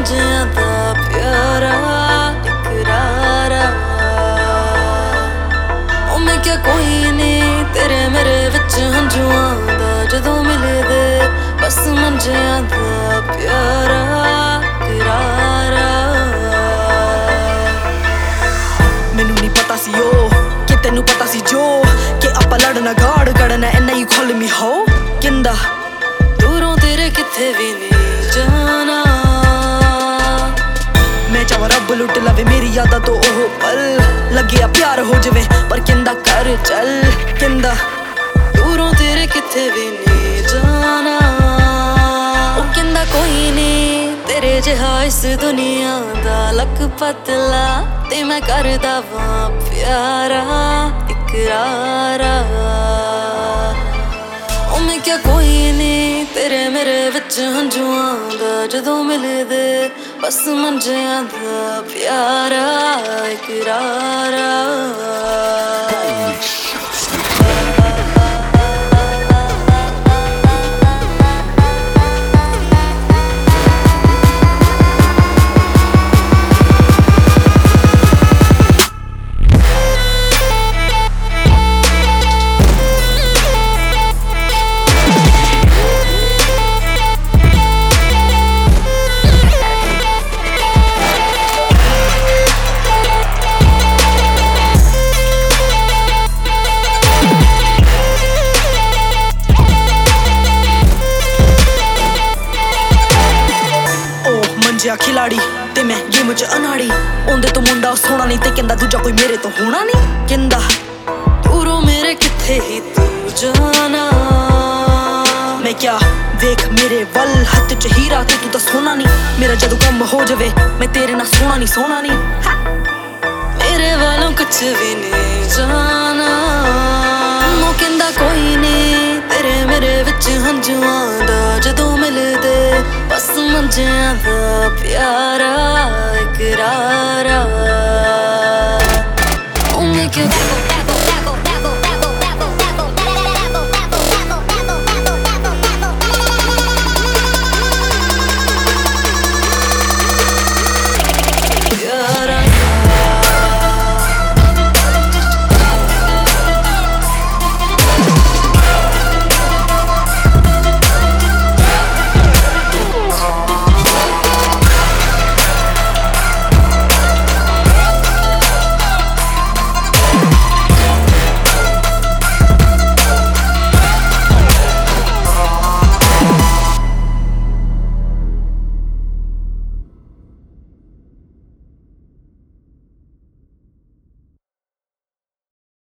ਮੰਝਿਆਂ ਦਾ ਪਿਆਰਾ ਇਕਰਾਰਾ। ਉਹ ਮੈਂ ਕਿਹਾ ਕੋਈ ਨੀ ਤੇਰੇ ਮੇਰੇ ਵਿੱਚ ਹੰਝੂਆਂ ਦਾ ਜਦੋਂ ਮਿਲਦੇ, ਬਸ ਮੰਝਿਆਂ ਦਾ ਪਿਆਰਾ ਇਕਰਾਰਾ। ਮੈਨੂੰ ਨਹੀਂ ਪਤਾ ਸੀ ਉਹ ਕਿ ਤੈਨੂੰ ਪਤਾ ਸੀ ਜੋ ਕਿ ਆਪਾਂ ਲੜਨਾ ਗਾੜ ਕੱਢਣਾ ਇੰਨਾ ਹੀ ਖੁੱਲ ਮੀ ਹੋ ਕਹਿੰਦਾ ਦੂਰੋਂ ਤੇਰੇ ਕਿੱਥੇ ਵੀ ਨਹੀਂ ਜਾਣਾ। ਮੈਂ ਚਾਹਾਂ ਰੱਬ ਲੁੱਟ ਲਵੇ ਮੇਰੀ ਯਾਦਾਂ ਤੋਂ ਉਹ ਪਲ, ਲੱਗਿਆ ਪਿਆਰ ਹੋ ਜਾਵੇ ਪਰ ਕਹਿੰਦਾ ਕਰ ਚੱਲ। ਕਹਿੰਦਾ ਦੂਰੋਂ ਤੇਰੇ ਕਿੱਥੇ ਵੀ ਨਹੀਂ ਜਾਣਾ। ਉਹ ਕਹਿੰਦਾ ਕੋਈ ਨੀ ਤੇਰੇ ਜਿਹਾ ਇਸ ਦੁਨੀਆ ਦਾ ਲੱਕ ਪਤਲਾ, ਤੇ ਮੈਂ ਕਰਦਾ ਵਾਂ ਪਿਆਰਾ ਇਕਰਾਰਾ। ਉਹ ਮੈਂ ਕਿਹਾ ਕੋਈ ਨੀ ਤੇਰੇ ਮੇਰੇ ਵਿੱਚ ਹੰਝੂਆਂ ਦਾ ਜਦੋਂ ਮਿਲਦੇ, ਬਸ ਮੰਝਿਆਂ ਦਾ ਪਿਆਰਾ ਇਕਰਾਰਾ। ਖਿਲਾੜੀ ਤੇ ਮੈਂ ਗੇਮ ਚ ਅਨਾੜੀ, ਉਹਦੇ ਤੋਂ ਮੁੰਡਾ ਸੋਹਣਾ ਨਹੀਂ ਤੇ ਕਹਿੰਦਾ ਦੂਜਾ ਕੋਈ ਮੇਰੇ ਤੋਂ ਹੋਣਾ ਨਹੀਂ। ਕਹਿੰਦਾ ਦੂਰੋਂ ਮੇਰੇ ਕਿੱਥੇ ਹੀ ਤੂੰ ਜਾਣਾ। ਮੈਂ ਕਿਹਾ ਵੇਖ ਮੇਰੇ ਵੱਲ ਹੱਥ ਚ ਹੀਰਾ ਤੇ ਤੂੰ ਤਾਂ ਸੋਹਣਾ ਨਹੀਂ। ਮੇਰਾ ਜਦੋਂ ਕੰਮ ਹੋ ਜਾਵੇ ਮੈਂ ਤੇਰੇ ਨਾਲ ਸੋਹਣਾ ਨਹੀਂ ਸੋਹਣਾ ਨਹੀਂ। ਮੇਰੇ ਵੱਲੋਂ ਕੁਛ ਵੀ ਨਹੀਂ ਜਾਣਾ। ਉਹ ਕਹਿੰਦਾ ਕੋਈ ਨੀ ਤੇਰੇ ਮੇਰੇ ਵਿੱਚ ਹੰਝੂਆਂ ਦਾ ਜਦੋਂ ਮਿਲਦੇ, ਬਸ ਮੰਝਿਆਂ ਦਾ ਪਿਆਰਾ ਇਕਰਾਰਾ। ਉਹ ਮੈਂ ਕਿਹਾ